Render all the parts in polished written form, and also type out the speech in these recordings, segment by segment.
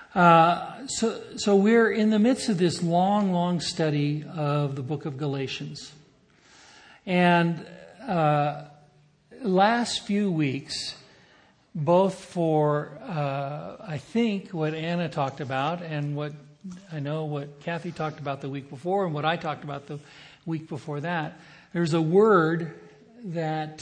So we're in the midst of this long study of the book of Galatians. And last few weeks, both for, I think, what Anna talked about and what Kathy talked about the week before and what I talked about the week before that, there's a word that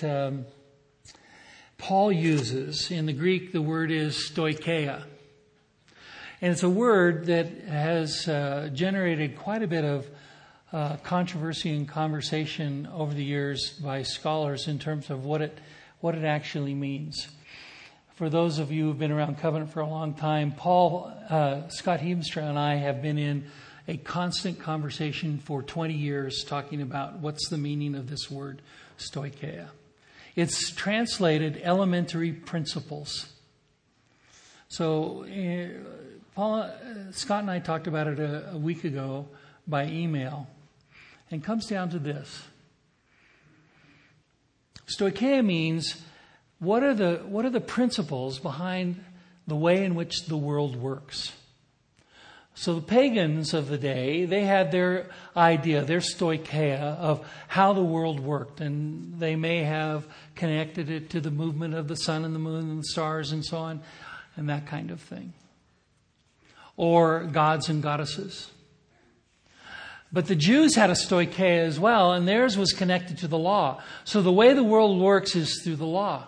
Paul uses. In the Greek, the word is stoicheia. And it's a word that has generated quite a bit of controversy and conversation over the years by scholars in terms of what it actually means. For those of you who've been around Covenant for a long time, Scott Heemstra and I have been in a constant conversation for 20 years talking about what's the meaning of this word, stoicheia. It's translated elementary principles. So Scott and I talked about it a week ago by email, and it comes down to this. Stoicheia means what are the principles behind the way in which the world works? So the pagans of the day, they had their idea, their stoicheia of how the world worked. And they may have connected it to the movement of the sun and the moon and the stars and so on, and that kind of thing. Or gods and goddesses. But the Jews had a stoicheia as well, and theirs was connected to the law. So the way the world works is through the law.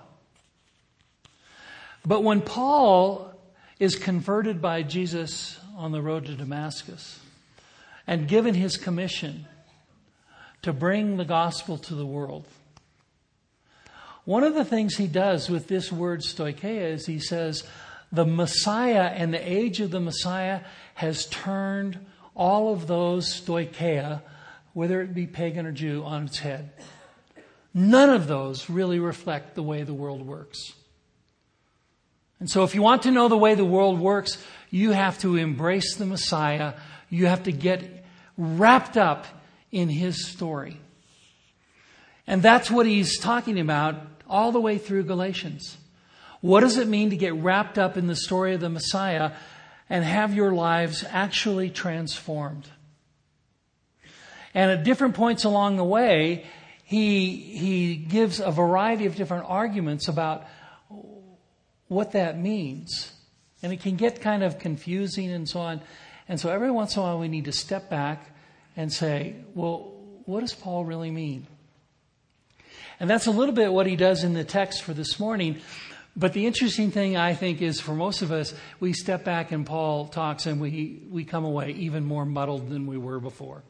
But when Paul is converted by Jesus on the road to Damascus and given his commission to bring the gospel to the world, one of the things he does with this word stoicheia is he says the Messiah and the age of the Messiah has turned all of those stoicheia, whether it be pagan or Jew, on its head. None of those really reflect the way the world works. And so if you want to know the way the world works, you have to embrace the Messiah. You have to get wrapped up in his story. And that's what he's talking about all the way through Galatians. What does it mean to get wrapped up in the story of the Messiah and have your lives actually transformed? And at different points along the way, he gives a variety of different arguments about what that means. And it can get kind of confusing and so on. And so every once in a while we need to step back and say, well, what does Paul really mean? And that's a little bit what he does in the text for this morning. But the interesting thing, I think, is for most of us, we step back and Paul talks and we come away even more muddled than we were before.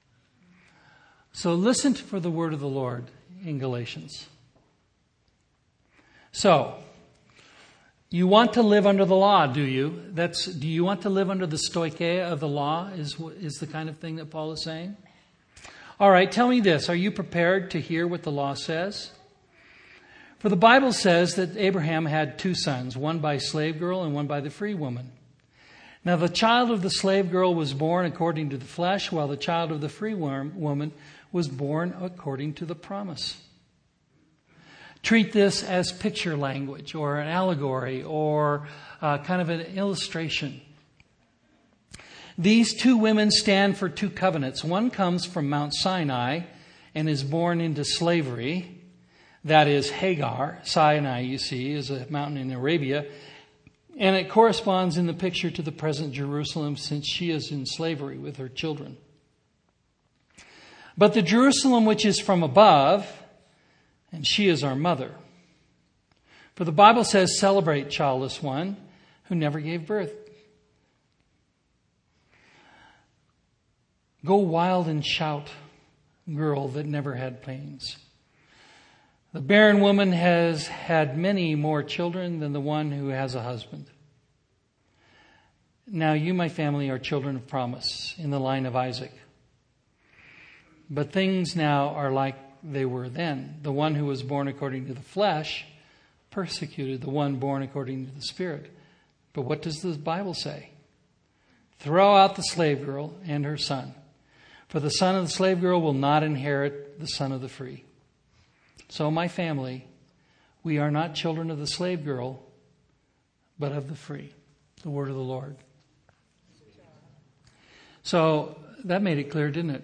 So listen for the word of the Lord in Galatians. So, you want to live under the law, do you? Do you want to live under the stoicheia of the law is the kind of thing that Paul is saying? All right, tell me this. Are you prepared to hear what the law says? For the Bible says that Abraham had two sons, one by a slave girl and one by the free woman. Now the child of the slave girl was born according to the flesh, while the child of the free woman was born according to the promise. Treat this as picture language or an allegory or kind of an illustration. These two women stand for two covenants. One comes from Mount Sinai and is born into slavery. That is Hagar. Sinai, you see, is a mountain in Arabia. And it corresponds in the picture to the present Jerusalem since she is in slavery with her children. But the Jerusalem which is from above, and she is our mother. For the Bible says, celebrate childless one who never gave birth. Go wild and shout, girl that never had pains. The barren woman has had many more children than the one who has a husband. Now you, my family, are children of promise in the line of Isaac. But things now are like they were then. The one who was born according to the flesh persecuted the one born according to the Spirit. But what does the Bible say? Throw out the slave girl and her son. For the son of the slave girl will not inherit the son of the free. So, my family, we are not children of the slave girl, but of the free. The word of the Lord. So that made it clear, didn't it?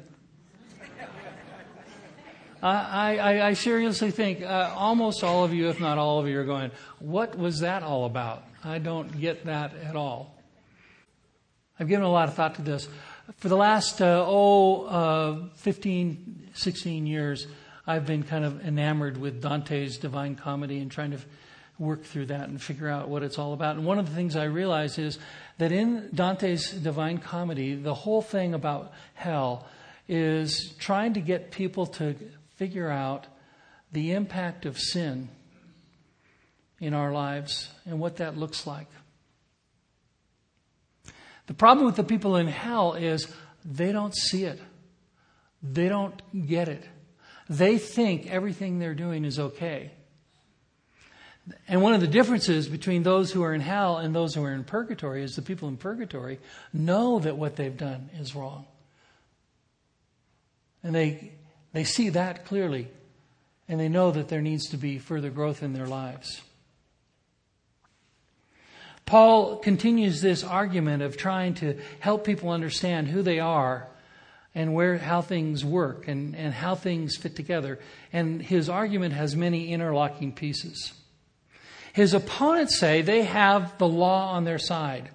I seriously think almost all of you, if not all of you, are going, what was that all about? I don't get that at all. I've given a lot of thought to this. For the last 15, 16 years, I've been kind of enamored with Dante's Divine Comedy and trying to work through that and figure out what it's all about. And one of the things I realize is that in Dante's Divine Comedy, the whole thing about hell is trying to get people to figure out the impact of sin in our lives and what that looks like. The problem with the people in hell is they don't see it. They don't get it. They think everything they're doing is okay. And one of the differences between those who are in hell and those who are in purgatory is the people in purgatory know that what they've done is wrong. And they see that clearly. And they know that there needs to be further growth in their lives. Paul continues this argument of trying to help people understand who they are and how things work and how things fit together. And his argument has many interlocking pieces. His opponents say they have the law on their side.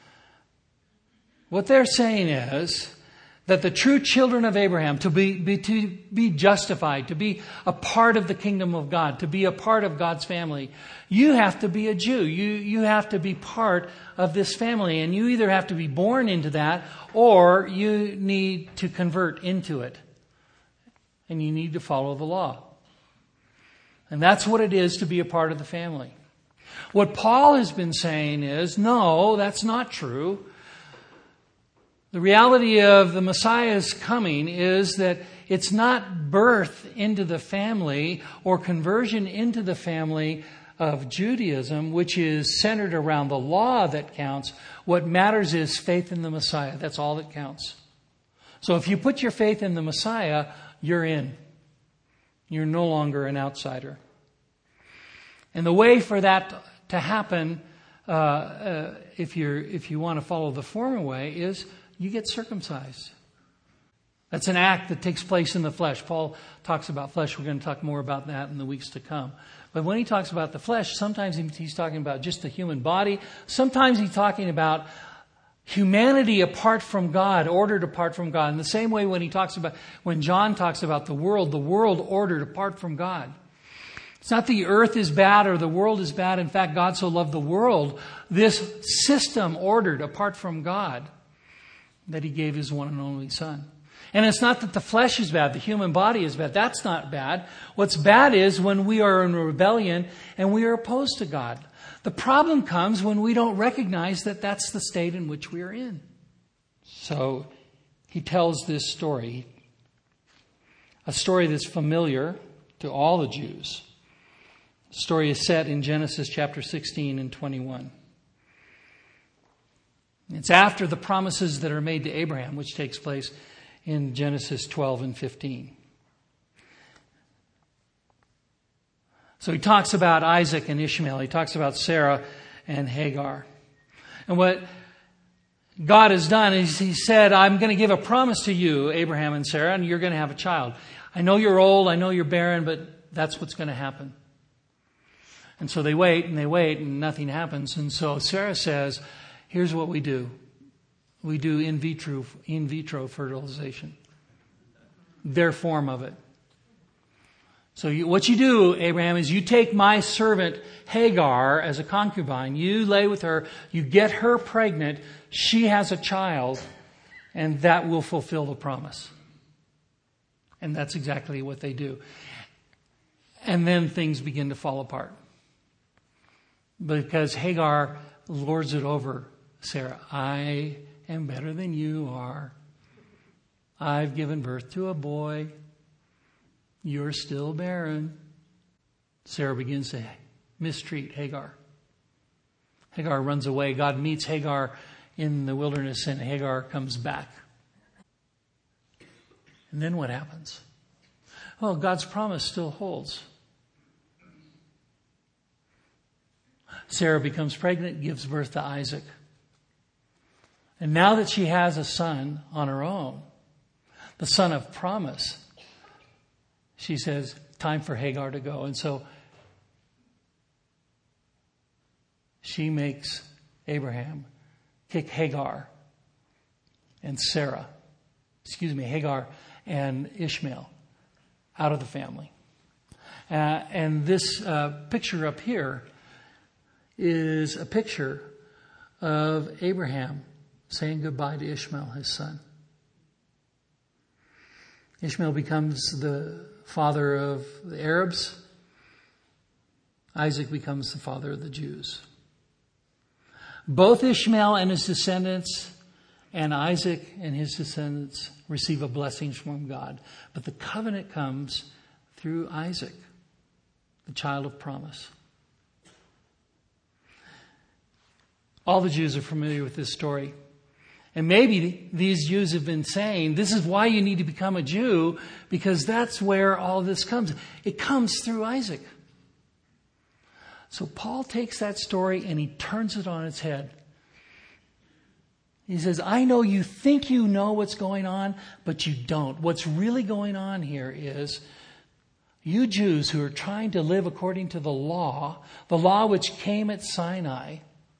What they're saying is that the true children of Abraham, to be justified, to be a part of the kingdom of God, to be a part of God's family, you have to be a Jew. You have to be part of this family. And you either have to be born into that or you need to convert into it. And you need to follow the law. And that's what it is to be a part of the family. What Paul has been saying is, no, that's not true. The reality of the Messiah's coming is that it's not birth into the family or conversion into the family of Judaism, which is centered around the law that counts. What matters is faith in the Messiah. That's all that counts. So if you put your faith in the Messiah, you're in. You're no longer an outsider. And the way for that to happen, if you want to follow the former way, is you get circumcised. That's an act that takes place in the flesh. Paul talks about flesh. We're going to talk more about that in the weeks to come. But when he talks about the flesh, sometimes he's talking about just the human body. Sometimes he's talking about humanity apart from God, ordered apart from God. In the same way when John talks about the world ordered apart from God. It's not the earth is bad or the world is bad. In fact, God so loved the world, this system ordered apart from God, that he gave his one and only Son. And it's not that the flesh is bad, the human body is bad. That's not bad. What's bad is when we are in rebellion and we are opposed to God. The problem comes when we don't recognize that that's the state in which we are in. So he tells this story, a story that's familiar to all the Jews. The story is set in Genesis chapter 16 and 21. It's after the promises that are made to Abraham, which takes place in Genesis 12 and 15. So he talks about Isaac and Ishmael. He talks about Sarah and Hagar. And what God has done is he said, I'm going to give a promise to you, Abraham and Sarah, and you're going to have a child. I know you're old, I know you're barren, but that's what's going to happen. And so they wait and nothing happens. And so Sarah says, here's what we do. We do in vitro fertilization. Their form of it. So what you do, Abraham, is you take my servant Hagar as a concubine. You lay with her. You get her pregnant. She has a child. And that will fulfill the promise. And that's exactly what they do. And then things begin to fall apart. Because Hagar lords it over Sarah. I am better than you are. I've given birth to a boy. You're still barren. Sarah begins to mistreat Hagar. Hagar runs away. God meets Hagar in the wilderness and Hagar comes back. And then what happens? Well, God's promise still holds. Sarah becomes pregnant, gives birth to Isaac. And now that she has a son on her own, the son of promise, she says, time for Hagar to go. And so she makes Abraham kick Hagar and Hagar and Ishmael out of the family. And this picture up here is a picture of Abraham saying goodbye to Ishmael, his son. Ishmael becomes the father of the Arabs. Isaac becomes the father of the Jews. Both Ishmael and his descendants and Isaac and his descendants receive a blessing from God. But the covenant comes through Isaac, the child of promise. All the Jews are familiar with this story. And maybe these Jews have been saying, this is why you need to become a Jew, because that's where all this comes. It comes through Isaac. So Paul takes that story and he turns it on its head. He says, I know you think you know what's going on, but you don't. What's really going on here is you Jews who are trying to live according to the law which came at Sinai,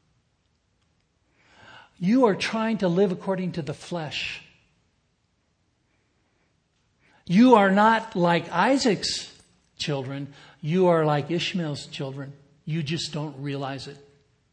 you are trying to live according to the flesh. You are not like Isaac's children. You are like Ishmael's children. You just don't realize it.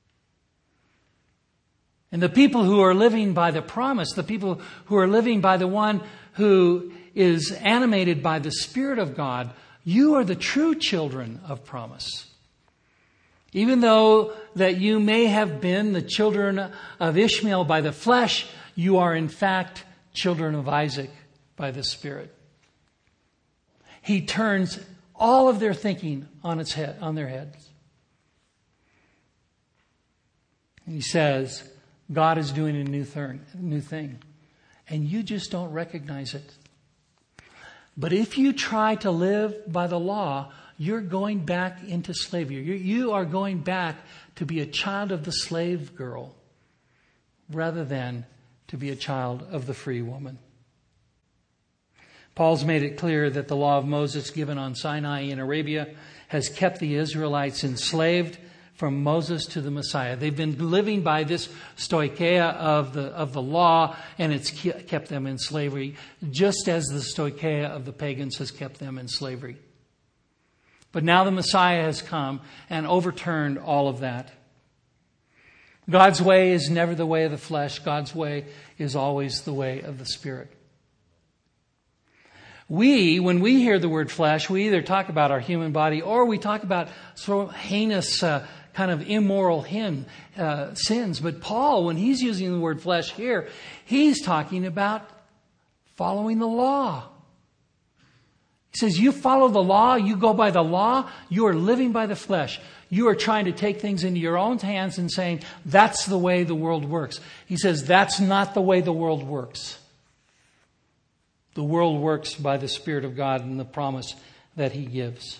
And the people who are living by the promise, the people who are living by the one who is animated by the Spirit of God, you are the true children of promise. Even though that you may have been the children of Ishmael by the flesh, you are in fact children of Isaac by the Spirit. He turns all of their thinking on their heads. And he says, God is doing a new thing. And you just don't recognize it. But if you try to live by the law, you're going back into slavery. You are going back to be a child of the slave girl rather than to be a child of the free woman. Paul's made it clear that the law of Moses given on Sinai in Arabia has kept the Israelites enslaved from Moses to the Messiah. They've been living by this stoicheia of the law, and it's kept them in slavery, just as the stoicheia of the pagans has kept them in slavery. But now the Messiah has come and overturned all of that. God's way is never the way of the flesh. God's way is always the way of the Spirit. When we hear the word flesh, we either talk about our human body or we talk about sort of heinous, kind of immoral sins. But Paul, when he's using the word flesh here, he's talking about following the law. He says, you follow the law, you go by the law, you are living by the flesh. You are trying to take things into your own hands and saying, that's the way the world works. He says, that's not the way the world works. The world works by the Spirit of God and the promise that He gives.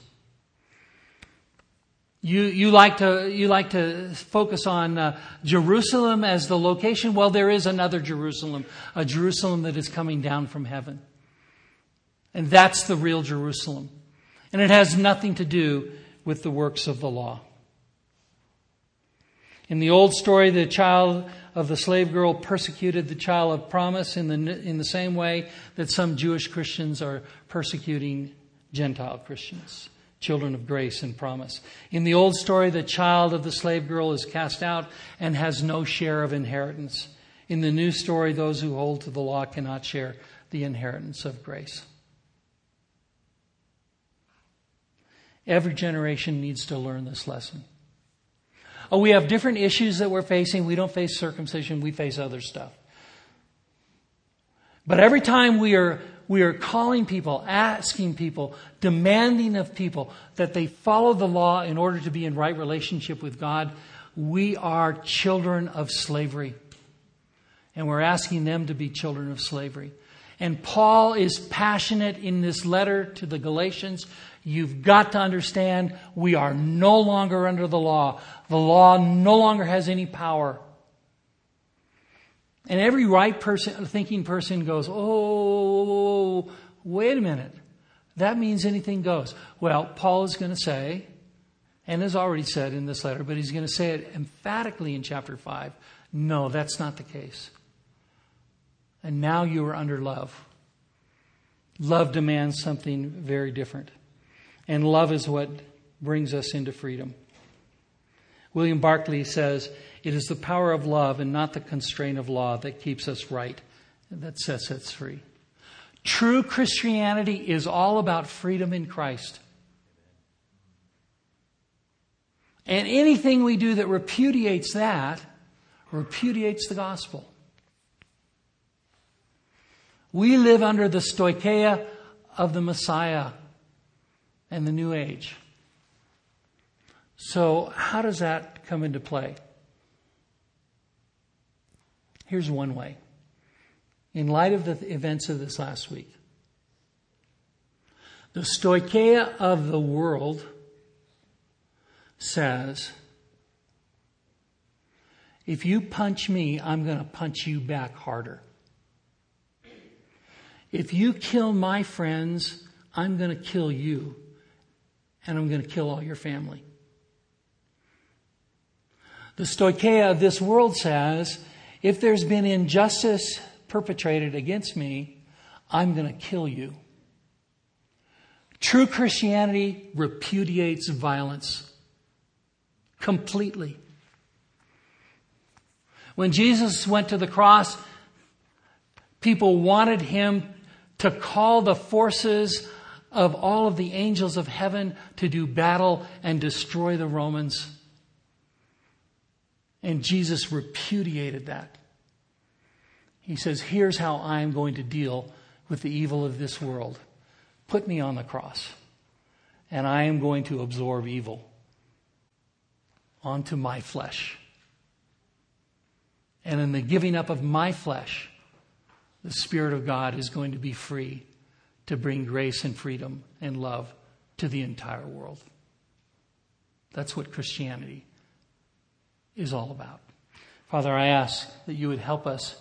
You like to focus on Jerusalem as the location. Well, there is another Jerusalem, a Jerusalem that is coming down from heaven. And that's the real Jerusalem. And it has nothing to do with the works of the law. In the old story, the child of the slave girl persecuted the child of promise in the same way that some Jewish Christians are persecuting Gentile Christians, children of grace and promise. In the old story, the child of the slave girl is cast out and has no share of inheritance. In the new story, those who hold to the law cannot share the inheritance of grace. Every generation needs to learn this lesson. Oh, we have different issues that we're facing. We don't face circumcision. We face other stuff. But every time we are calling people, asking people, demanding of people that they follow the law in order to be in right relationship with God, we are children of slavery. And we're asking them to be children of slavery. And Paul is passionate in this letter to the Galatians. You've got to understand we are no longer under the law. The law no longer has any power. And every right person, thinking person goes, oh, wait a minute. That means anything goes. Well, Paul is going to say, and has already said in this letter, but he's going to say it emphatically in chapter 5. No, that's not the case. And now you are under love. Love demands something very different. And love is what brings us into freedom. William Barclay says, it is the power of love and not the constraint of law that keeps us right, that sets us free. True Christianity is all about freedom in Christ. And anything we do that repudiates that, repudiates the gospel. We live under the stoicheia of the Messiah and the New Age. So how does that come into play? Here's one way. In light of the events of this last week, the stoicheia of the world says, if you punch me, I'm going to punch you back harder. If you kill my friends, I'm going to kill you, and I'm going to kill all your family. The stoicheia of this world says, if there's been injustice perpetrated against me, I'm going to kill you. True Christianity repudiates violence completely. When Jesus went to the cross, people wanted him to call the forces of all of the angels of heaven to do battle and destroy the Romans. And Jesus repudiated that. He says, here's how I'm going to deal with the evil of this world. Put me on the cross, and I am going to absorb evil onto my flesh. And in the giving up of my flesh, the Spirit of God is going to be free to bring grace and freedom and love to the entire world. That's what Christianity is all about. Father, I ask that you would help us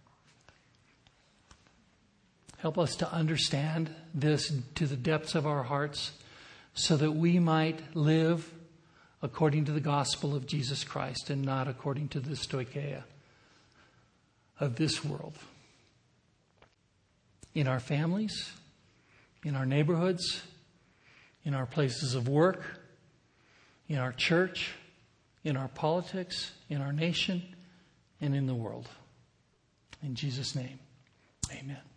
to understand this to the depths of our hearts so that we might live according to the gospel of Jesus Christ and not according to the stoicheia of this world. In our families, in our neighborhoods, in our places of work, in our church, in our politics, in our nation, and in the world. In Jesus' name, amen.